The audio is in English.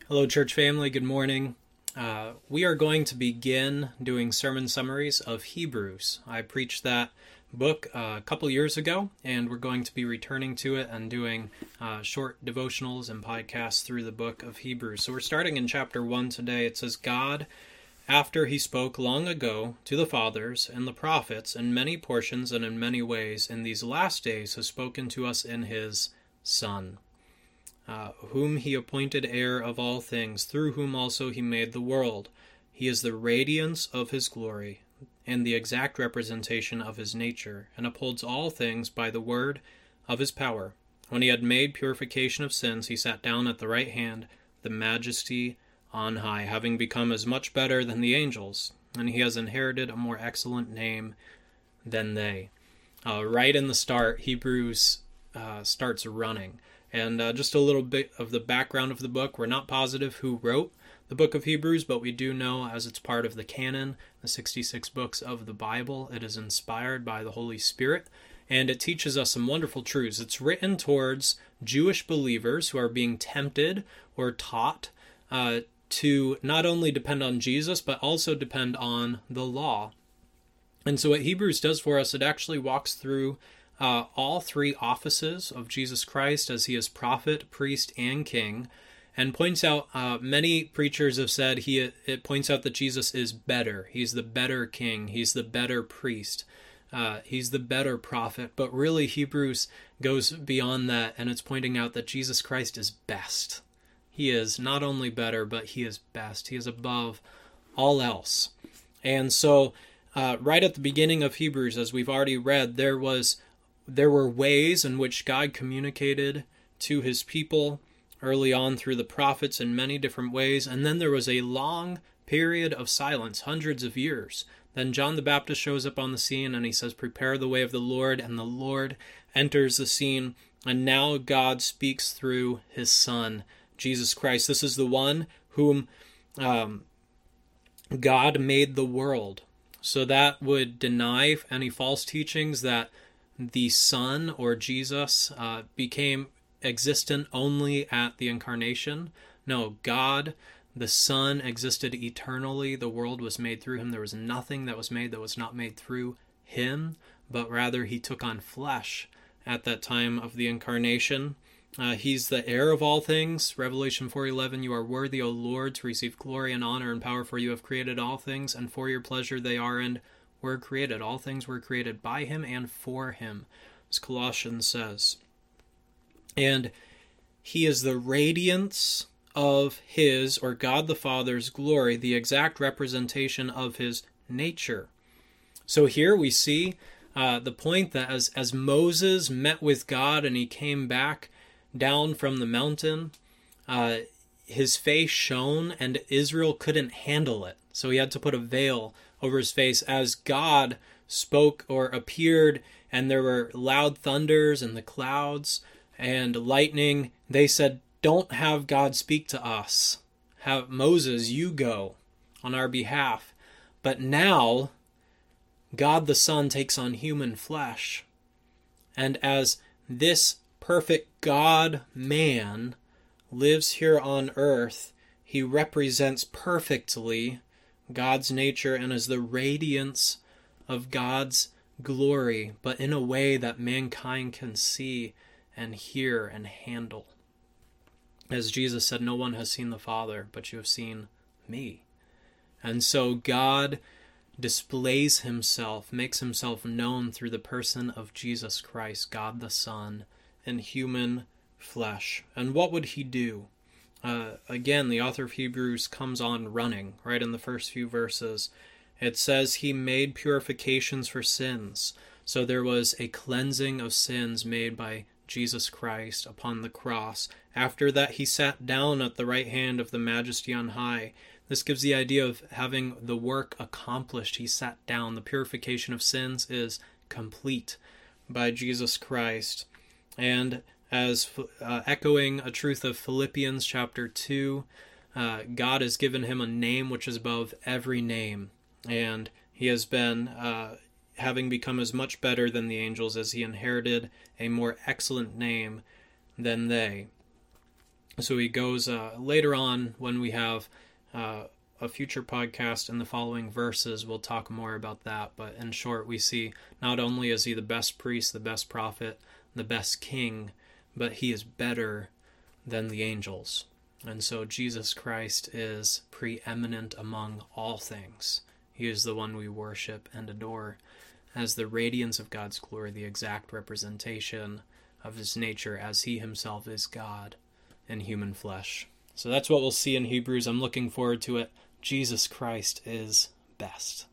Hello, church family. Good morning. We are going to begin doing sermon summaries of Hebrews. I preached that book a couple years ago, and we're going to be returning to it and doing short devotionals and podcasts through the book of Hebrews. So we're starting in chapter 1 today. It says, God, after he spoke long ago to the fathers and the prophets in many portions and in many ways, in these last days has spoken to us in his Son, whom he appointed heir of all things, through whom also he made the world. He is the radiance of his glory, and the exact representation of his nature, and upholds all things by the word of his power. When he had made purification of sins, he sat down at the right hand of the Majesty on high, having become as much better than the angels, and he has inherited a more excellent name than they. Right in the start, Hebrews starts running. And just a little bit of the background of the book. We're not positive who wrote the book of Hebrews, but we do know, as it's part of the canon, the 66 books of the Bible, it is inspired by the Holy Spirit, and it teaches us some wonderful truths. It's written towards Jewish believers who are being tempted or taught to not only depend on Jesus, but also depend on the law. And so what Hebrews does for us, it actually walks through all three offices of Jesus Christ as he is prophet, priest, and king, and points out, many preachers have said it points out that Jesus is better. He's the better king. He's the better priest. He's the better prophet. But really, Hebrews goes beyond that, and it's pointing out that Jesus Christ is best. He is not only better, but he is best. He is above all else. And so, right at the beginning of Hebrews, as we've already read, there were ways in which God communicated to his people early on through the prophets in many different ways, and then there was a long period of silence, hundreds of years. Then John the Baptist shows up on the scene and he says, "Prepare the way of the Lord," and the Lord enters the scene, and now God speaks through his Son, Jesus Christ. This is the one whom God made the world. So that would deny any false teachings that the Son, or Jesus, became existent only at the incarnation. No, God, the Son, existed eternally. The world was made through him. There was nothing that was made that was not made through him, but rather he took on flesh at that time of the incarnation. He's the heir of all things. Revelation 4:11, "You are worthy, O Lord, to receive glory and honor and power, for you have created all things, and for your pleasure they are and were created." All things were created by him and for him, as Colossians says. And he is the radiance of his, or God the Father's, glory, the exact representation of his nature. So here we see the point that as Moses met with God and he came back down from the mountain, his face shone and Israel couldn't handle it. So he had to put a veil over his face as God spoke or appeared, and there were loud thunders and the clouds and lightning. They said, "Don't have God speak to us. Have Moses, you go on our behalf." But now, God the Son takes on human flesh. And as this perfect God-man lives here on earth, he represents perfectly God's nature and is the radiance of God's glory, but in a way that mankind can see and hear and handle. As Jesus said, "No one has seen the Father, but you have seen me." And so God displays himself, makes himself known through the person of Jesus Christ, God the Son, in human flesh. And what would he do? Again, the author of Hebrews comes on running right in the first few verses. It says he made purifications for sins. So there was a cleansing of sins made by Jesus Christ upon the cross. After that, he sat down at the right hand of the Majesty on high. This gives the idea of having the work accomplished. He sat down. The purification of sins is complete by Jesus Christ. And as echoing a truth of Philippians chapter 2, God has given him a name which is above every name. And he has been, having become as much better than the angels, as he inherited a more excellent name than they. So he goes later on when we have a future podcast in the following verses, we'll talk more about that. But in short, we see not only is he the best priest, the best prophet, the best king, but he is better than the angels. And so Jesus Christ is preeminent among all things. He is the one we worship and adore as the radiance of God's glory, the exact representation of his nature as he himself is God in human flesh. So that's what we'll see in Hebrews. I'm looking forward to it. Jesus Christ is best.